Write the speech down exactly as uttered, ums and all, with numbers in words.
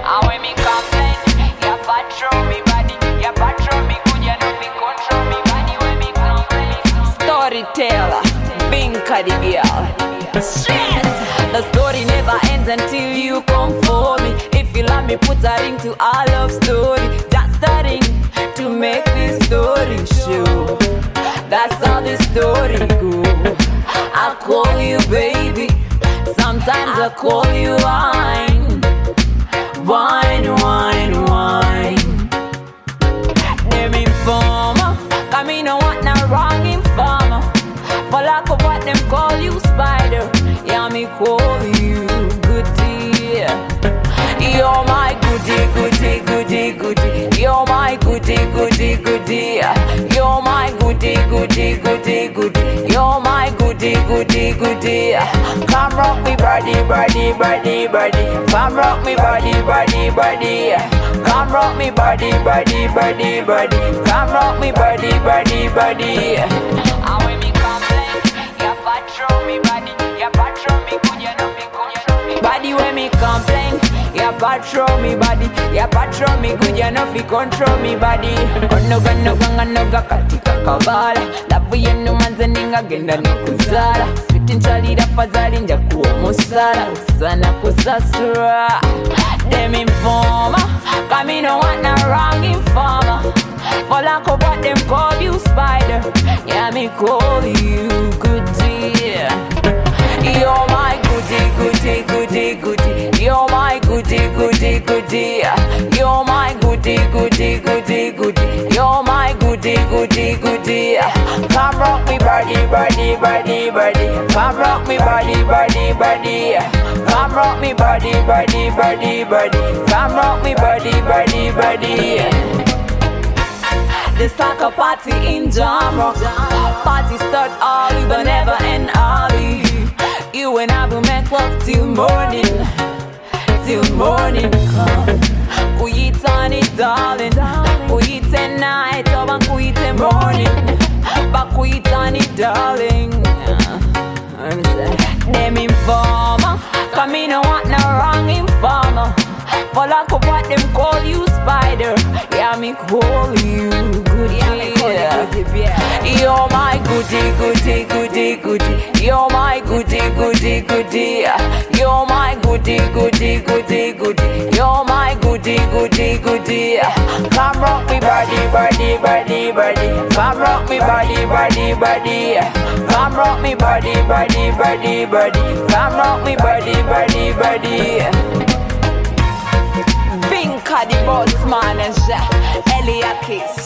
And when me complain, you patrol me body. You patrol me good, you know me control me body. When me complain. Storyteller, Binka the girl. Shit! The story never ends until you come for me. If you love me, put a ring to our love story. Just a ring to make this story show. That's how the story goes. I call you baby, sometimes I call you wine. Wine, wine, wine. Them informer, cause me no want no wrong informer. For lack of what them call you spider, yeah me call you goodie. You're my goodie, goodie, goodie, goodie. You're my goodie, goodie, goodie. You're my goodie, goodie, goodie, goodie. You're my goodie, goodie, goodie. Come rock me body, body, body, body. Come rock me body, body, body. Come rock me body, body, body, body. Come rock me body, body, body. And when me complain, you patrol me body. You patrol me good, you know me control me body. When me complain, you patrol me body. You patrol me good, you know fi control me body. Onoga noga noga katika kabala. Lavu yenu manze ninga genda nokuzala. Sweet nchali rafazali nja kuwa musala. Usana kusasura. Them informer, cause me no want no wrong informer. For lack of what them call you spider, yeah me call you goodie. You're my goodie, goodie, goodie, goodie. You're my goodie, goodie, goodie. You're my goodie, goodie, goodie, goodie. You're my goodie, goodie, goodie. Come rock me body, body, body, body. Come rock me body, body, body. Come rock me body, body, body, body. Come rock me body, body, body. The soccer party in Jamrock. Party start early but never end early. You and I will make love till morning. Till morning come. Kuitani darling. Kuite night or kuite morning. But kuitani darling. Them informer, cause me no want no wrong informer. For lack of what them call you spider, yeah me call you goodie. You're my goodie, goodie, goodie, goodie. You're my goodie, goodie, goodie. You're my goodie, goodie, goodie, goodie. You're my goodie, goodie, goodie. Come rock me body, body, body, body. Come rock me body, body, body. Come rock me body, body, body, body. Come rock me body, body, body. Binka the boss manager, Eliakis.